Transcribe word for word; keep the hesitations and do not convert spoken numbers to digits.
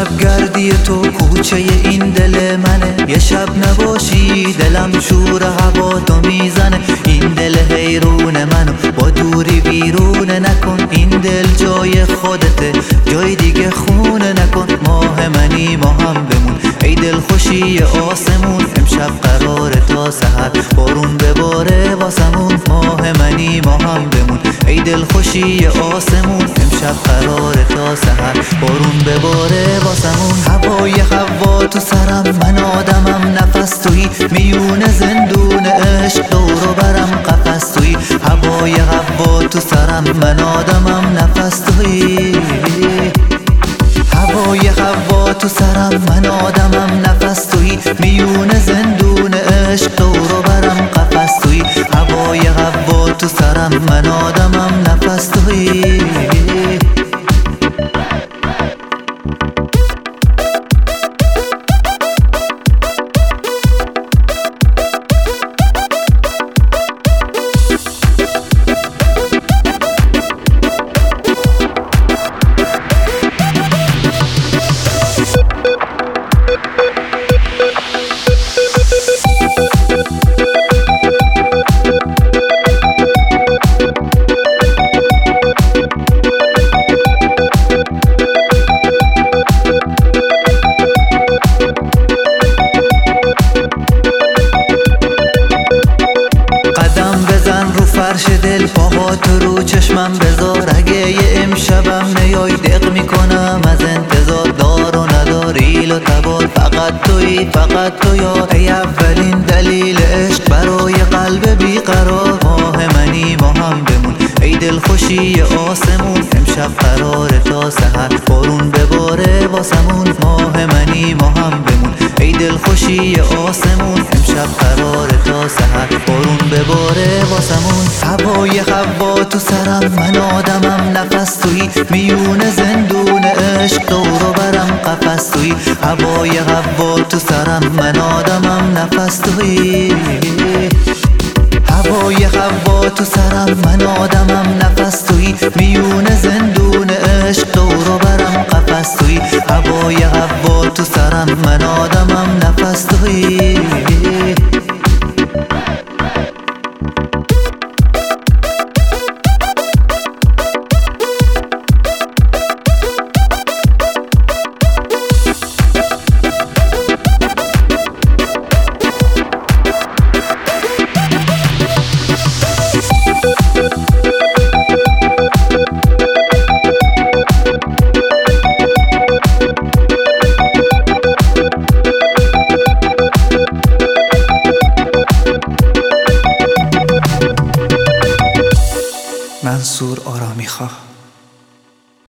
شب گردی تو کوچه این دل منه، یه شب نباشی دلم شور هوا تو میزنه. این دل حیرون منو با دوری ویرونه نکن، این دل جای خودته جای دیگه خونه نکن. ماه منی ما هم بمون ای دل خوشی آسمون، امشب قراره تا سحر بارون بباره واسمون. ماه منی ما هم بمون ای دل خوشی آسمون، امشب قراره تا سحر بارون بباره واسمون. هوای هوا تو سرم من آدمم نفس تویی، میون زندون عشق دور و برم قفس تویی. هوای هوا تو سرم من آدمم نفس تویی، هوای هوا تو سرم من آدمم نفس تویی. میون زندون عشق دور و برم قفس تویی. هوای هوا تو سرم من آدمم نفس تویی. فرش دل پاهات رو چشمم بذار، اگه یه امشبم نیای دق میکنم از انتظار. دار و ندار ایل و تبار فقط تویی فقط تو یار، ای اولین دلیل عشق برای قلب بیقرار. ماه منی ما هم بمون ای دل خوشی آسمون، امشب قراره تا سحر بارون بباره واسمون. ماه منی ما هم بمون ای دل خوشی آسمون، امشب قراره تا سحر بارون بباره واسمون. هوای هوا تو سرم من آدمم نفس تویی، میون زندون عشق دور و برم قفس تویی. هوای هوا تو سرم من آدمم نفس تویی، هوای هوا تو سرم من آدمم نفس تویی. میون زندون عشق دور و برم قفس تویی. هوای هوا تو سرم من آدمم نفس تویی. منصور آرامی خواه.